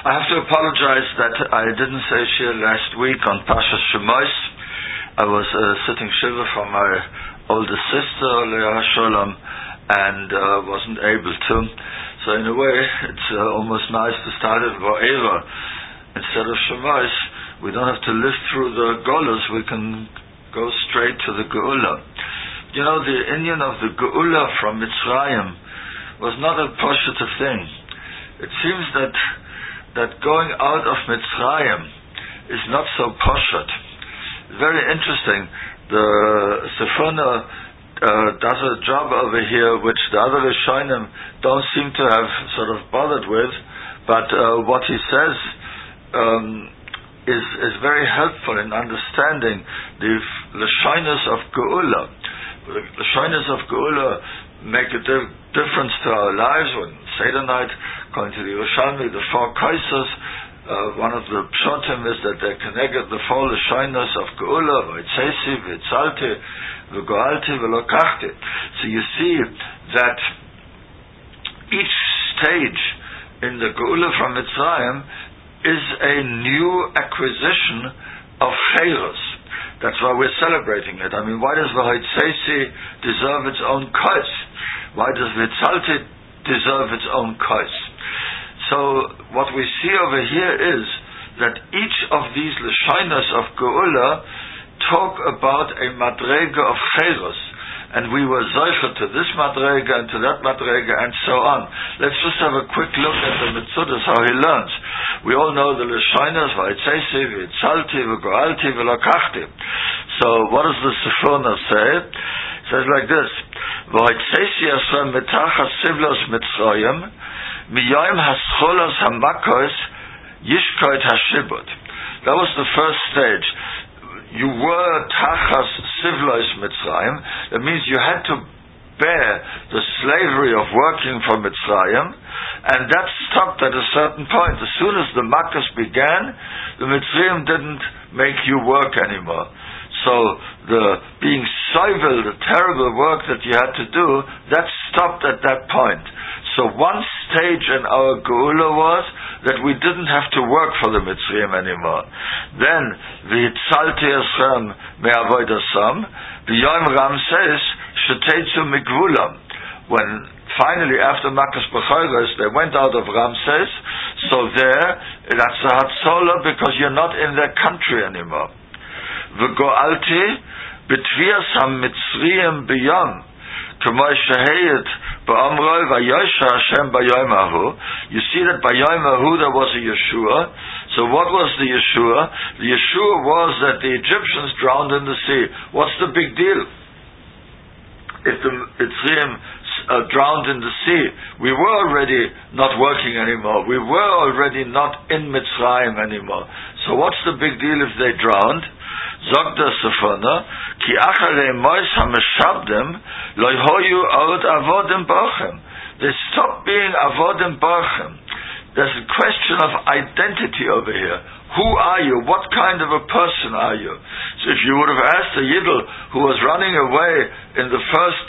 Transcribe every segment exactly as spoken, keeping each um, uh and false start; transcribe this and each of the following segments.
I have to apologize that I didn't say Shir last week on Pashas Shemos. I was uh, sitting shiva for my oldest sister, Leah Sholem, and uh, wasn't able to. So in a way, it's uh, almost nice to start it Va'era instead of Shemos. We don't have to live through the Golas. We can go straight to the Geula. You know, the Inyan of the Geula from Mitzrayim was not a positive thing. It seems that that going out of Mitzrayim is not so poshet. Very interesting. The Sephona uh, does a job over here which the other Rishonim don't seem to have sort of bothered with, but uh, what he says um, is is very helpful in understanding the Lashonos of Geula. The Lashonos of Geula make a di- difference to our lives. When Seder night, according to the Yerushalmi, the four Kaisers, uh, one of the Pshotim is that they connected the four Lashonos of Geula, Vaitzesi, Vitzalti, V'goalti, V'lokachti. So you see that each stage in the Geula from Mitzrayim is a new acquisition of Cheiros. That's why we're celebrating it. I mean, why does V'hoitzesi deserve its own kos? Why does Vitzalti deserve its own kos? So what we see over here is that each of these Lashonos of Geula talk about a madrega of Cheiros, and we were zeicher to this madrega and to that madrega and so on. Let's just have a quick look at the Metzudas, how he learns. We all know the Lashonos, Vaitzesi, Vitzalti, V'goalti, V'lokachti. So what does the Sephona say? It says like this: V'hoitzesi asram mitachas sivlos Mitzrayim, miyoyim hascholos hamakos yishkoit hashibut. That was the first stage. You were tachas sivlos Mitzrayim. That means you had to bear the slavery of working for Mitzrayim, and that stopped at a certain point. As soon as the Makkos began, the Mitzrayim didn't make you work anymore. So the being soivel, the terrible work that you had to do, that stopped at that point. So one stage in our Geula was that we didn't have to work for the Mitzrayim anymore. Then, v'hitzalti esrem me'avoidasam, v'yom Ramses shetetzu mikvulam. When finally, after Makkos B'choros, they went out of Ramses, so there, that's a hatzola because you're not in their country anymore. V'goalti b'tvias ha-Mitzrayim b'yom, k'moi sheheyet b'amroi v'yosha Hashem b'yom ahu. You see that b'yom ahu there was a Yeshua. So what was the Yeshua? The Yeshua was that the Egyptians drowned in the sea. What's the big deal? If the Mitzrayim uh, drowned in the sea, we were already not working anymore. We were already not in Mitzrayim anymore. So what's the big deal if they drowned? Zog the Sephona, ki acharei mois ha-meshabdim lo hoyu od avodim bochem. They stopped being avodim bochem. There's a question of identity over here. Who are you? What kind of a person are you? So if you would have asked a Yidel who was running away in the first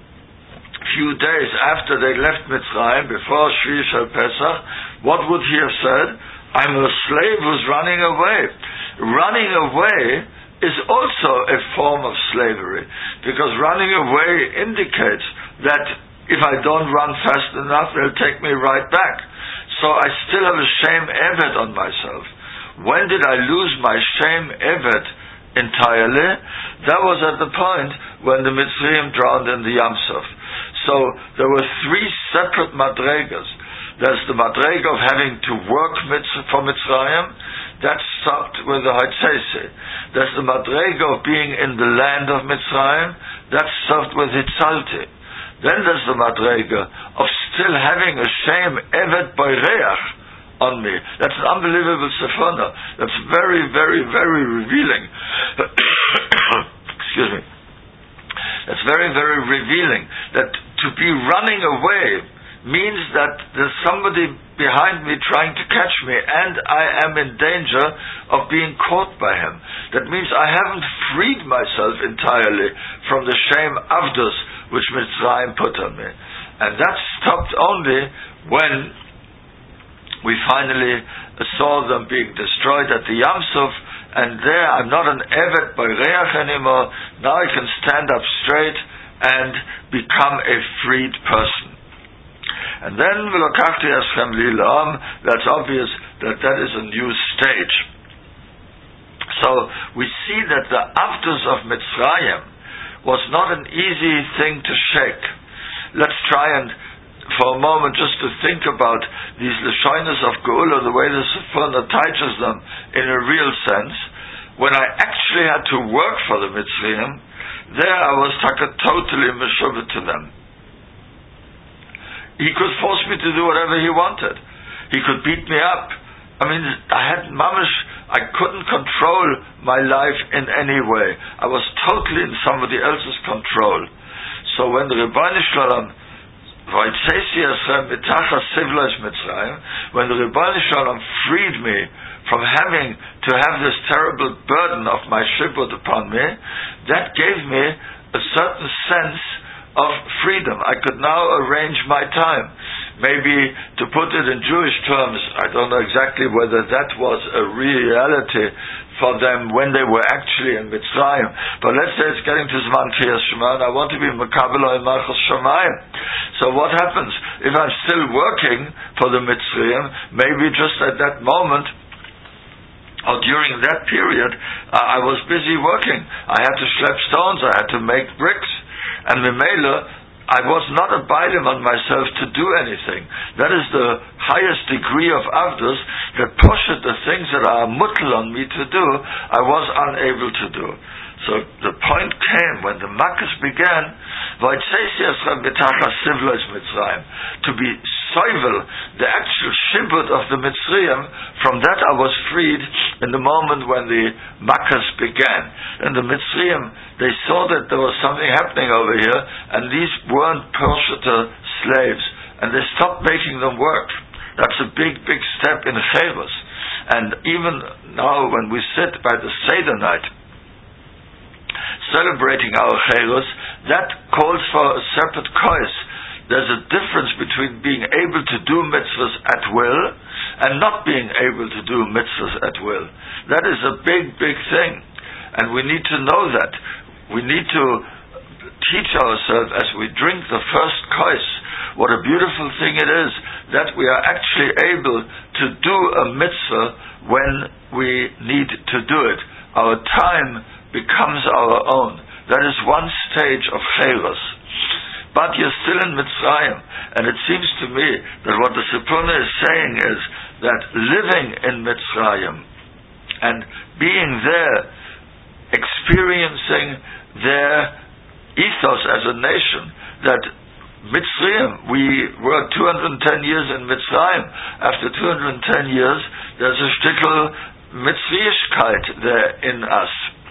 few days after they left Mitzrayim, before Shvi Shel Pesach, what would he have said? I'm a slave who's running away. Running away is also a form of slavery, because running away indicates that if I don't run fast enough, they'll take me right back. So I still have a shame evet on myself. When did I lose my shame evet entirely? That was at the point when the Mitzrayim drowned in the Yam Suf. So there were three separate madregas. There's the madrega of having to work for Mitzrayim. That stopped with the Hoitzesi. There's the madrega of being in the land of Mitzrayim. That stopped with Hitzalti. Then there's the madrega of still having a shame evet boireach on me. That's an unbelievable sephona. That's very, very, very revealing. Excuse me. That's very, very revealing. That to be running away means that there's somebody behind me trying to catch me, and I am in danger of being caught by him. That means I haven't freed myself entirely from the shame avdus which Mitzrayim put on me. And that stopped only when we finally saw them being destroyed at the Yam Suf, and there I'm not an Evet by Reach anymore. Now I can stand up straight and become a freed person. And then V'lokachti eschem li l'am, that's obvious that that is a new stage. So we see that the Avdus of Mitzrayim was not an easy thing to shake. Let's try and for a moment just to think about these Lashonos of Geula, the way the Sephona teaches them in a real sense. When I actually had to work for the Mitzrayim, there I was taka totally meshuvah to them. He could force me to do whatever he wanted. He could beat me up. I mean, I had mamish, I couldn't control my life in any way. I was totally in somebody else's control. So when the Rebbeinu Shalom, when the Rebbeinu Shalom freed me from having to have this terrible burden of my shibud upon me, that gave me a certain sense of freedom. I could now arrange my time. Maybe, to put it in Jewish terms, I don't know exactly whether that was a reality for them when they were actually in Mitzrayim. But let's say it's getting to Zman Kriyas Shema, and I want to be Mekabel in Malchus Shamayim. So what happens? If I'm still working for the Mitzrayim, maybe just at that moment, or during that period, uh, I was busy working. I had to schlep stones, I had to make bricks, and Memela, I was not a bailim on myself to do anything. That is the highest degree of avdus, that poshet the things that are mutal on me to do, I was unable to do. So the point came when the Makkos began, to be soivel, the actual shibud of the Mitzrayim. From that I was freed in the moment when the Makkos began. And the Mitzrayim, they saw that there was something happening over here, and these weren't Pershita slaves, and they stopped making them work. That's a big, big step in Chayros. And even now when we sit by the Seder night, celebrating our Chayros, that calls for a separate kois. There's a difference between being able to do mitzvahs at will and not being able to do mitzvahs at will. That is a big, big thing. And we need to know that. We need to teach ourselves as we drink the first kois, what a beautiful thing it is that we are actually able to do a mitzvah when we need to do it. Our time becomes our own. That is one stage of Chayros. But you're still in Mitzrayim, and it seems to me that what the Sipuna is saying is that living in Mitzrayim and being there, experiencing their ethos as a nation, that Mitzrayim, we were two hundred ten years in Mitzrayim. After two hundred ten years, there's a shtickle Mitzrayishkeit there in us.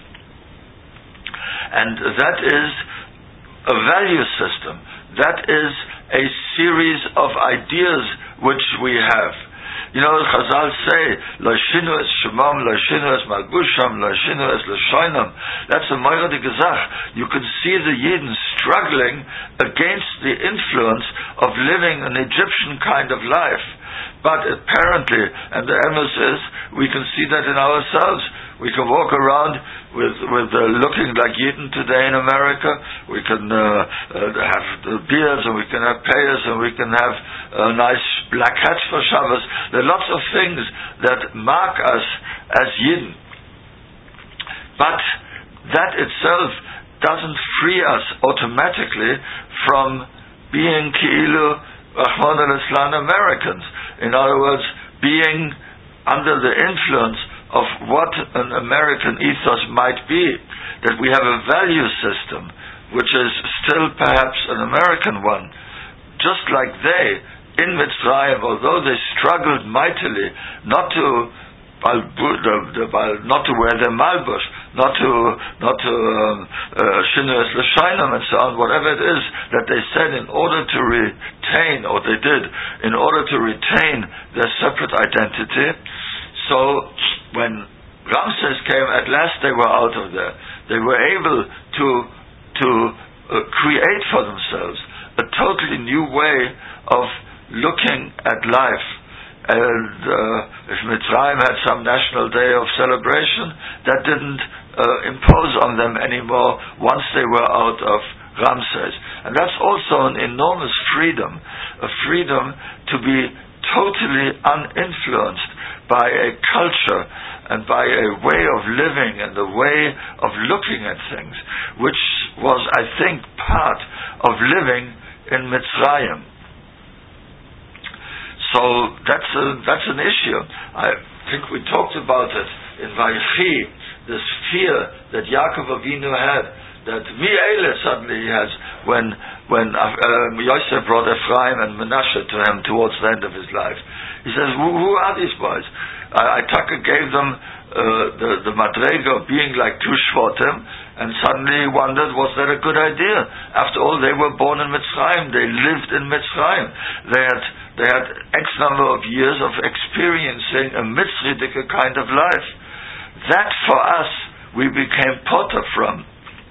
And that is a value system. That is a series of ideas which we have. You know, Chazal say, Lo shinu es shemam, lo shinu es malbusham, lo shinu es l'shoinam. That's a moiradi gezach. You can see the Yidden struggling against the influence of living an Egyptian kind of life. But apparently, and the emes is, we can see that in ourselves. We can walk around with with uh, looking like Yidden today in America. We can uh, uh, have the beards, and we can have payas, and we can have uh, nice black hats for Shabbos. There are lots of things that mark us as Yidden. But that itself doesn't free us automatically from being Ki'ilu Rahman al-Islam Americans. In other words, being under the influence of what an American ethos might be, that we have a value system which is still perhaps an American one, just like they in Mitzrayim, although they struggled mightily not to not to wear their malbush, not to not to shinu es l'shainam and so on, whatever it is that they said in order to retain, or they did, in order to retain their separate identity. So when Ramses came, at last they were out of there. They were able to to uh, create for themselves a totally new way of looking at life. and uh, if Mitzrayim had some national day of celebration, that didn't uh, impose on them anymore once they were out of Ramses. And that's also an enormous freedom, a freedom to be totally uninfluenced by a culture and by a way of living and a way of looking at things, which was, I think, part of living in Mitzrayim. So that's a, that's an issue. I think we talked about it in Vayechi, this fear that Yaakov Avinu had, that Mi'ele suddenly he has when when uh, Yosef brought Ephraim and Menashe to him towards the end of his life. He says, who, who are these boys? I, I Taka gave them uh, the, the madrega of being like two Shvatim, and suddenly he wondered, was that a good idea? After all, they were born in Mitzrayim, they lived in Mitzrayim, they had they had X number of years of experiencing a Mitzridic kind of life. That for us, we became potter from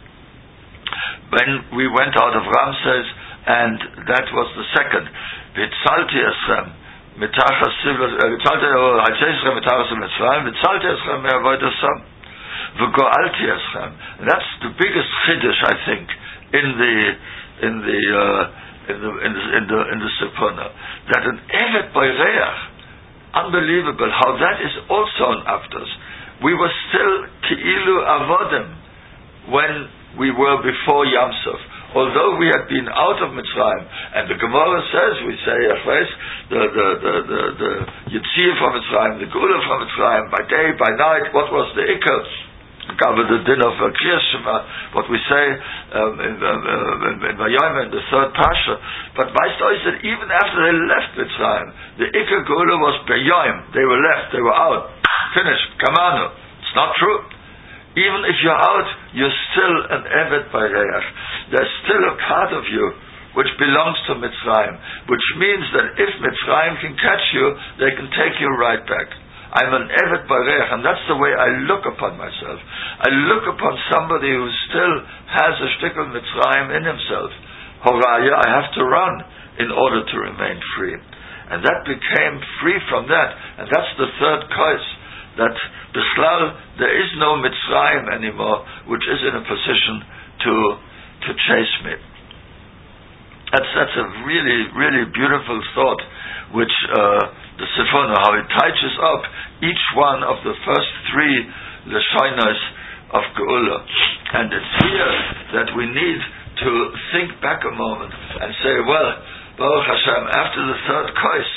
when we went out of Ramses, and that was the second. Vitzalti Esrem, Mitachas Vitzalti Esrem, Mitachas Mitzrayim, Vitzalti Esrem, Me'avoidosam, V'go'alti Esrem. That's the biggest chiddush, I think, in the in the uh, in the in the in the, in the Sipona, that an Evet Boireach, unbelievable how that is also an Avdos. We were still Ki'ilu Avodim when we were before Yam Suf. Although we had been out of Mitzrayim, and the Gemara says, we say, the the the the, the Yitzir from Mitzrayim, the Gula from Mitzrayim, by day, by night, what was the Iker? Cover the din of Kriyas Shema, what we say um, in Vayayim, in the third Pasha. But Weist euch that even after they left Mitzrayim, the Iker Gula was B'yayim. They were left, they were out, finished, Kamanu. It's not true. Even if you're out, you're still an Evet Bareach. There's still a part of you which belongs to Mitzrayim, which means that if Mitzrayim can catch you, they can take you right back. I'm an Evet Bareach, and that's the way I look upon myself. I look upon somebody who still has a shtick of Mitzrayim in himself. Horaya, I have to run in order to remain free. And that became free from that, and that's the third curse. That Bishlal, there is no Mitzrayim anymore, which is in a position to to chase me. That's that's a really, really beautiful thought, which uh, the Sifona, how it touches up each one of the first three Lashonos of Geula. And it's here that we need to think back a moment and say, well, Baruch Hashem, after the third curse,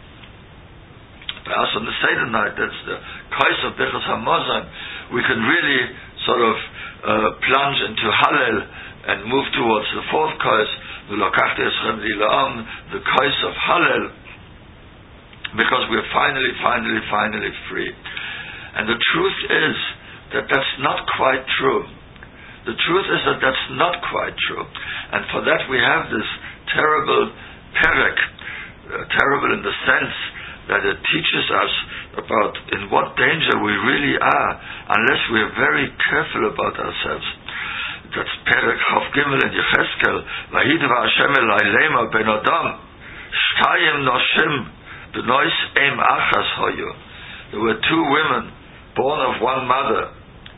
perhaps on the Seder night, that's the Kais of Birchas HaMazon, we can really sort of uh, plunge into Hallel and move towards the fourth Kais, the Lokachti Eschem Li'La'am, the Kais of Hallel, because we're finally, finally, finally free. And the truth is that that's not quite true. The truth is that that's not quite true. And for that we have this terrible perek, uh, terrible in the sense that it teaches us about in what danger we really are unless we are very careful about ourselves. That's Perek Chav Gimel in Yecheskel. Vahidva Hashem elai lema ben Adam shtayim noshim b'nois eim achas hoyu. There were two women born of one mother.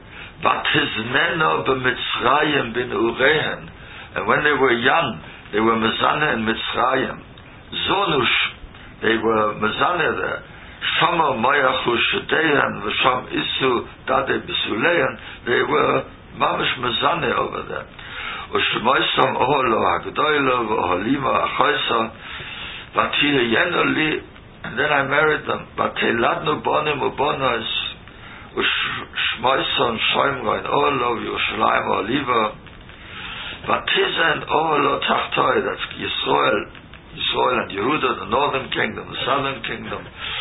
Vatizneno b'Mitzrayim bin Urehen. And when they were young, they were mezaneh in Mitzrayim. Zonush, they were mezaneh there. Shama mayachu shedeyan v'sham isu dade b'suleyan. They were mamish mezaneh over there. U'shmoisam oholo hagdoilo v'oholima achoisa v'tiyenu li. And then I married them. V'teladnu bonim u'bonos u'shmoisan shoimroin oholo v'Yerushalayim oholiva v'tizen oholo tachtoi. That's Yisrael. Yisrael and Yehuda, the northern kingdom, the southern kingdom.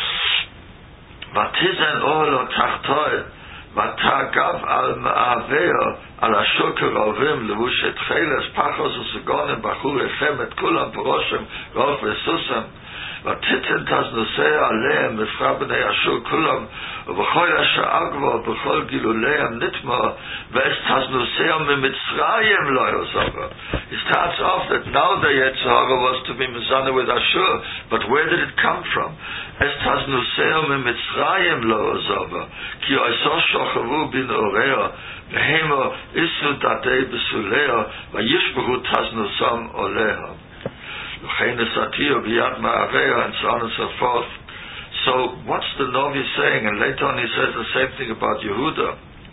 Vatizen ohlo tachtoi, vatagav al ma'aveo, al ashoker ovim, levushet cheles, pachos usugonim, bachur echem, et kulam poroshem, rof vesusam, vatiten taznosea aleim, mefra b'nei ashur kulam, ובכל אשר אגבו, ובכל גילוליהם נתמו, ואס תזנוסיה ממצרים לא יוסרו. It starts off that now the Yetzirah was to be Mizaneh with Ashur, but where did it come from? Es taznu seom Mitzrayim lo ozava, ki oiso shochavu bin oreo, vehemo isu datei besuleo, vayishbehu taznu som oleo. Luchenes atio biyad ma'areo, and so on and so forth. So, what's the Novi saying? And later on he says the same thing about Yehuda.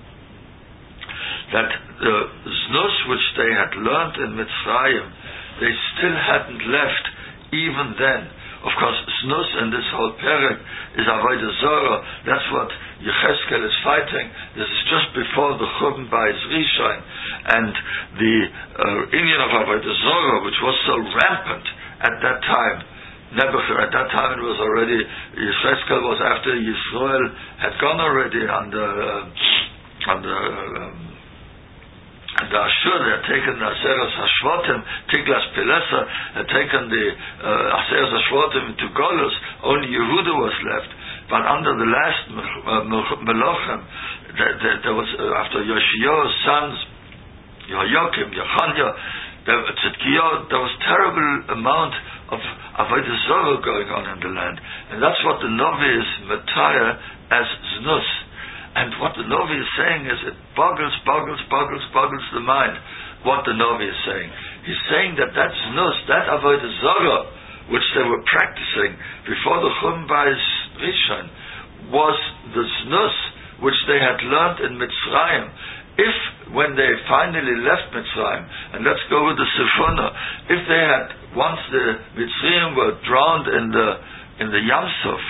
That the znus which they had learned in Mitzrayim, they still hadn't left even then. Of course, znus in this whole perek is Avodah Zorah. That's what Yecheskel is fighting. This is just before the Churban Bayis Rishon, and the uh, Inyan of Avodah Zorah, which was so rampant at that time. Nebuchadnezzar, at that time it was already, Yecheskel was after Yisrael had gone already under uh, under um, and the Ashur, they had taken the Aseres Hashvotim, Tiglath-Pileser had taken the uh, Aseres Hashvotim into Golus. Only Yehuda was left. But under the last uh, Melochem, there, there, there was uh, after Yoshio's sons, Yehoyakim, Yechaniah, Tzidkiyahu, there was terrible amount of Avodah Zorah going on in the land, and that's what the Novi is Mataya as Znus. And what the Novi is saying is, it boggles, boggles, boggles, boggles the mind, what the Novi is saying. He's saying that that Znus, that Avodah Zorah, which they were practicing before the Churban Bayis Rishon, was the Znus which they had learned in Mitzrayim. If, when they finally left Mitzrayim, and let's go with the Sifuna, if they had, once the Mitzrayim were drowned in the in the Yam Suf,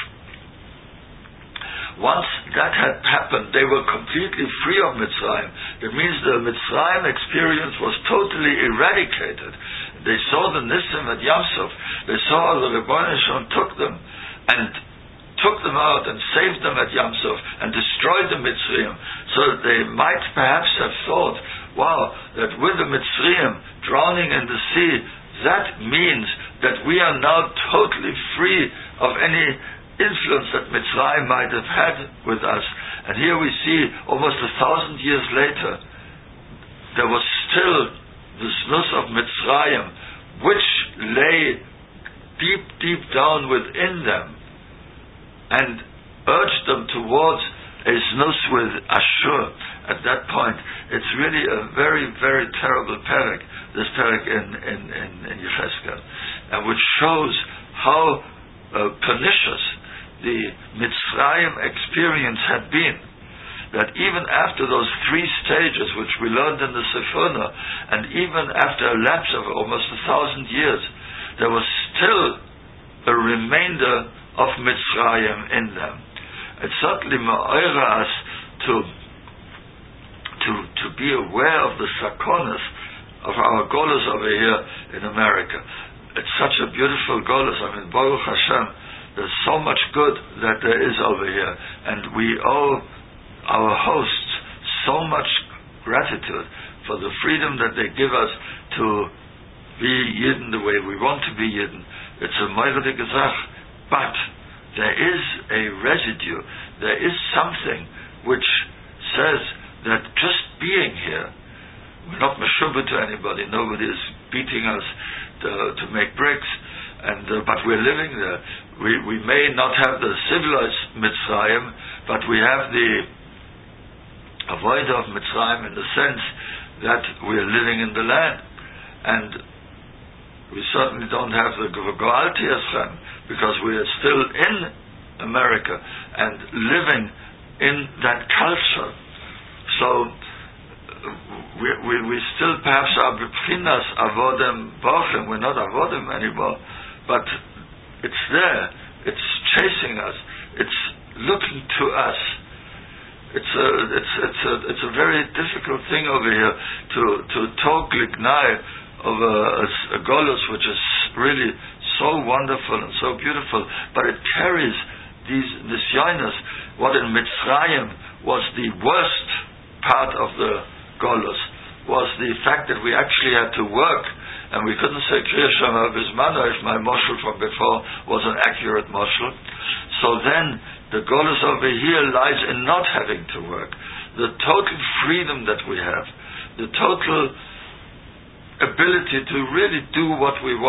once that had happened, they were completely free of Mitzrayim. That means the Mitzrayim experience was totally eradicated. They saw the Nissim at Yam Suf. They saw the Rebbeinu Shalom took them and took them out and saved them at Yam Suf and destroyed the Mitzrayim. So that they might perhaps have thought, wow, that with the Mitzrayim drowning in the sea, that means that we are now totally free of any influence that Mitzrayim might have had with us. And here we see, almost a thousand years later, there was still the znus of Mitzrayim, which lay deep, deep down within them, and urged them towards a znus with Ashur. At that point, it's really a very, very terrible perek, this perek in, in, in, in Yecheskel, and which shows how uh, pernicious the Mitzrayim experience had been. That even after those three stages which we learned in the Sifuna, and even after a lapse of almost a thousand years, there was still a remainder of Mitzrayim in them. It's certainly ma'ira us to, to, to be aware of the sakonas of our golus over here in America. It's such a beautiful golus. I mean, Baruch Hashem, there's so much good that there is over here, and we owe our hosts so much gratitude for the freedom that they give us to be Yidden the way we want to be Yidden. It's a moirede gezach, but there is a residue, there is something which says that just being here, we're not meshubah to anybody, nobody is beating us to, to make bricks, and uh, but we're living there. We we may not have the civilized Mitzrayim, but we have the avodah of Mitzrayim in the sense that we are living in the land, and we certainly don't have the Goalti Yashem because we are still in America and living in that culture. So we we, we still perhaps are b'pchinas avodim bochem. We're not avodim anymore. But it's there, it's chasing us, it's looking to us. It's a, it's, it's a, it's a very difficult thing over here to, to talk lignai of a, a, a golus which is really so wonderful and so beautiful, but it carries these nisyonos. What in Mitzrayim was the worst part of the golus was the fact that we actually had to work. And we couldn't say Kriya Shema Bismana if my moshel from before was an accurate moshel. So then the golus over here lies in not having to work. The total freedom that we have, the total ability to really do what we want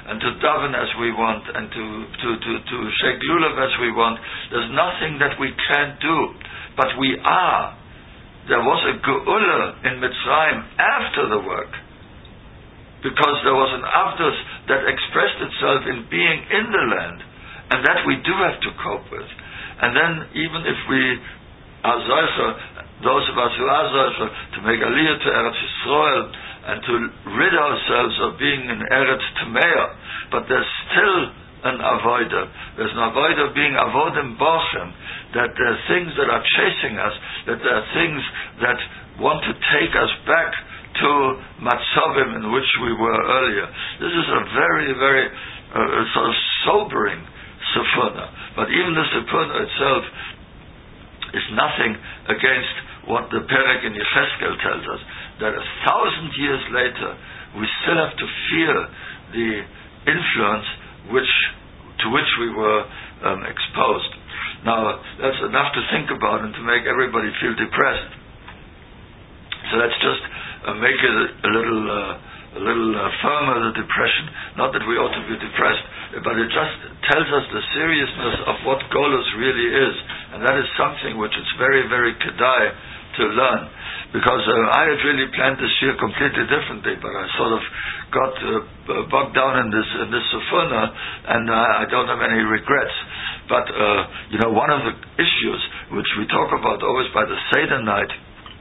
and to daven as we want, and to to to to shake lulav as we want. There's nothing that we can't do, but we are. There was a geula in Mitzrayim after the work, because there was an avdus that expressed itself in being in the land, and that we do have to cope with. And then, even if we are zocher, those of us who are zocher, to make aliyah to Eretz Yisrael, and to rid ourselves of being in Eretz Tameah, but there's still an avodah. There's an avodah being avodim bochem, that there are things that are chasing us, that there are things that want to take us back to matzavim in which we were earlier. This is a very, very uh, sort of sobering sefuna. But even the sefuna itself is nothing against what the Perek in Yecheskel tells us, that a thousand years later we still have to fear the influence which to which we were um, exposed. Now, that's enough to think about and to make everybody feel depressed. So let's just uh, make it a, a little uh, a little uh, firmer, the depression. Not that we ought to be depressed, but it just tells us the seriousness of what Golus really is. And that is something which is very, very kedai to learn. Because uh, I had really planned this year completely differently, but I sort of got uh, bogged down in this in this sefuna, and uh, I don't have any regrets. But uh, you know, one of the issues which we talk about always by the Seder night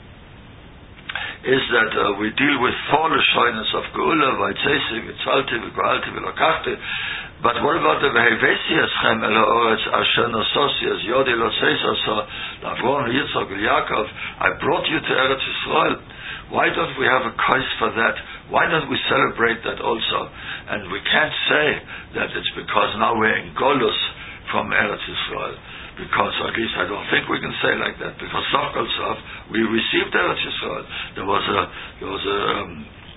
is that uh, we deal with four lashonos of Geula, Vaytzesi, Vitzalti, V'Goalti, V'Lokachti. But what about the Vehevesi Eschem El Ha'oretz Asher Nososi as Yodi Lo Seis Asa L'Avron Yitzchak Yaakov? I brought you to Eretz Yisrael. Why don't we have a kais for that? Why don't we celebrate that also? And we can't say that it's because now we're in Golus from Eretz Yisrael. Because, at least I don't think we can say like that, because Sof Kol Sof, we received Eretz Yisrael. There was a, there was a, um,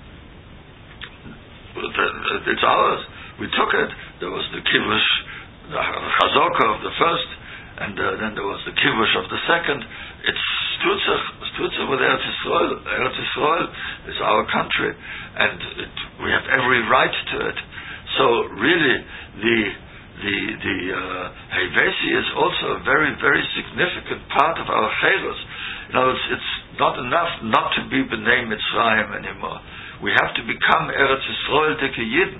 it's ours. We took it. There was the Kivush, the Chazaka of the first, and uh, then there was the Kivush of the second. It's Stutzach, Stutzach with Eretz Yisrael. Eretz Yisrael is our country, and it, we have every right to it. So really, the The the uh, Hevesi is also a very, very significant part of our Chayros. You know, it's, it's not enough not to be B'nai Mitzrayim anymore. We have to become Eretz Yisrael Dike Yidden.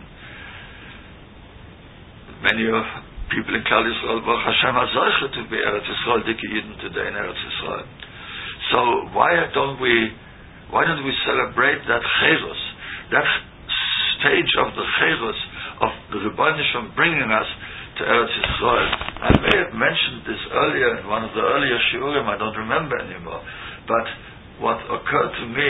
Many of people in Klal Yisrael, Baruch Hashem, are zoche to be Eretz Yisrael Dike Yidden today in Eretz Yisrael. So why don't we, why don't we celebrate that Chayros, that stage of the Chayros of the Rebbeinu Shalom bringing us to Eretz Yisrael? I may have mentioned this earlier in one of the earlier shiurim, I don't remember anymore, but what occurred to me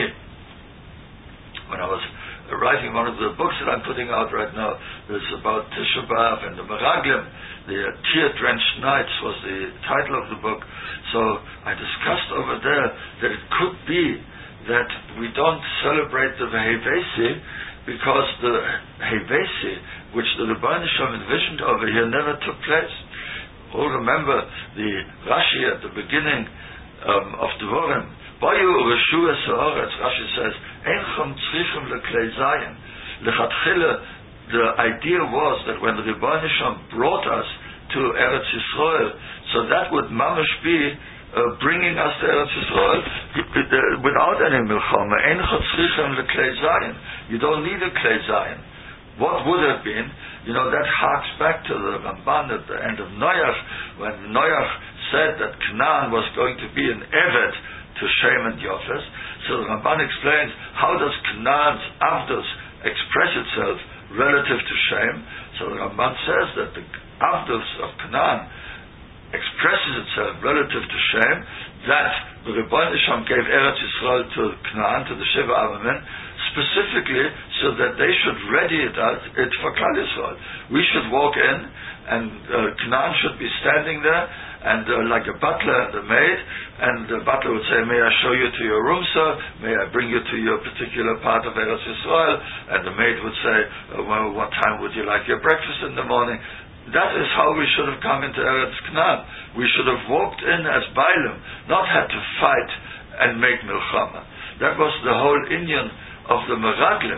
when I was writing one of the books that I'm putting out right now, is about Tisha B'Av and the Meraglim, the tear-drenched nights was the title of the book. So I discussed over there that it could be that we don't celebrate the Hevesi because the Hevesi, which the Rebbeinu Shalom envisioned over here, never took place. All remember the Rashi at the beginning um, of Devorim. Bayu Reshu Esaretz, Rashi says, Einchom tzrichim leklei zayin. Lechatchila, the idea was that when the Rebbeinu Shalom brought us to Eretz Yisrael, so that would mamash be uh, bringing us to Eretz Yisrael without any milchama. Einchom tzrichim leklei zayin. You don't need a klei zayin. What would have been, you know, that harks back to the Ramban at the end of Noach, when Noach said that Canaan was going to be an Eved to Shem and Yafes. So the Ramban explains, how does Canaan's Avdus express itself relative to Shem? So the Ramban says that the Avdus of Canaan expresses itself relative to Shem, that the Rebbeinu Shalom gave Eretz Yisrael to Canaan, to the Sheva Avamen, specifically so that they should ready it, out, it for Klal Yisrael. We should walk in, and uh, Canaan should be standing there, and uh, like a butler and a maid, and the butler would say, may I show you to your room, sir? May I bring you to your particular part of Eretz Yisrael? And the maid would say, uh, well, what time would you like your breakfast in the morning? That is how we should have come into Eretz Canaan. We should have walked in as Bailim, not had to fight and make milchama. That was the whole inyan of the Meraglim,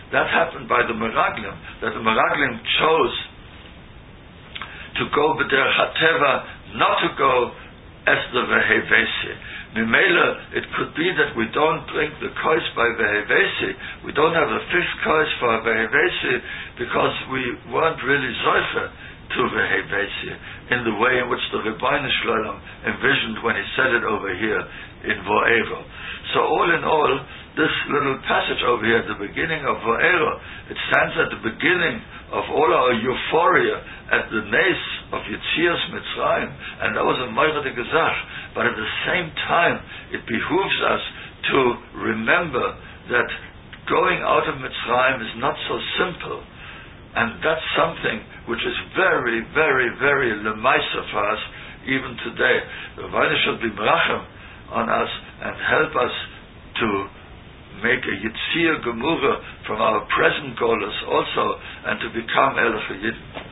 that happened by the Meraglim, that the Meraglim chose to go b'der hateva, not to go as the vehevesi. Mimela, it could be that we don't drink the kois by vehevesi. We don't have a fifth kois for vehevesi because we weren't really zoifer to vehevesi in the way in which the Rebbeinu Shalom envisioned when he said it over here in Vo'ero. So all in all, this little passage over here at the beginning of Vo'ero, it stands at the beginning of all our euphoria at the Nes of Yetzias Mitzrayim, and that was a Moirad Gezach. But at the same time, it behooves us to remember that going out of Mitzrayim is not so simple, and that's something which is very, very, very lemaisa for us even today. The Rebbeinu should be merachem on us and help us to make a Yitzir Gemura from our present goals also, and to become Elach Yidden.